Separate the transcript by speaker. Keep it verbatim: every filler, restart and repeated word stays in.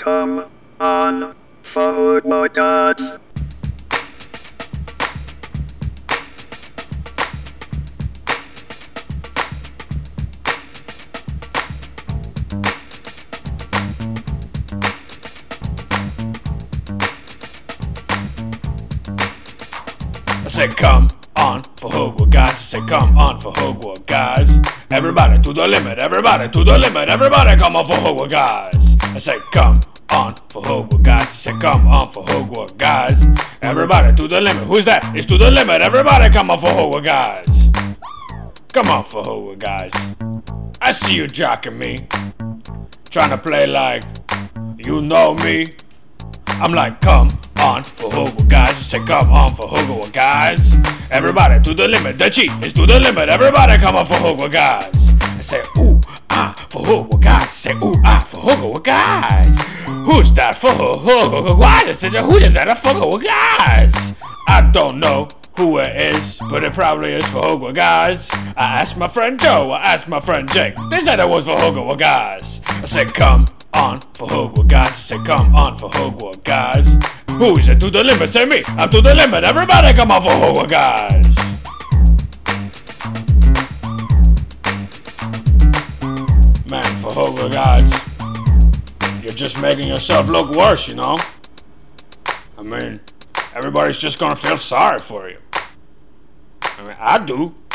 Speaker 1: Come on, forward us.
Speaker 2: I said come on for Hogwarts, guys. I said come on for Hogwarts, guys. Everybody to the limit, everybody to the limit, everybody come on for Hogwarts, guys. I said come on for Hogwarts, guys. I said come on for Hogwarts, guys. Everybody to the limit. Who's that? It's to the limit. Everybody come on for Hogwarts, guys. Come on for Hogwarts, guys. I see you jocking me, trying to play like you know me. I'm like, come on for Hogwarts, guys. I said, come on for Hogwarts, guys. Everybody to the limit. The cheat is to the limit. Everybody come on for Hogwarts, guys. I say, ooh, ah, for Hogwarts, guys. I say, ooh, ah, for Hogwarts, guys. Who's that for Hogwarts, guys? I said, who's that for Hogwarts, guys? I don't know who it is, but it probably is for Hogwarts, guys. I asked my friend Joe, I asked my friend Jake. They said it was for Hogwarts, guys. I said, come on for Hogwarts, guys. I said, come on for Hogwarts, guys. Who is it to the limit? Say me. I'm to the limit. Everybody come on for Hogwarts, guys. Man, for Hogwarts, guys, you're just making yourself look worse, you know? I mean, everybody's just gonna feel sorry for you. I mean, I do.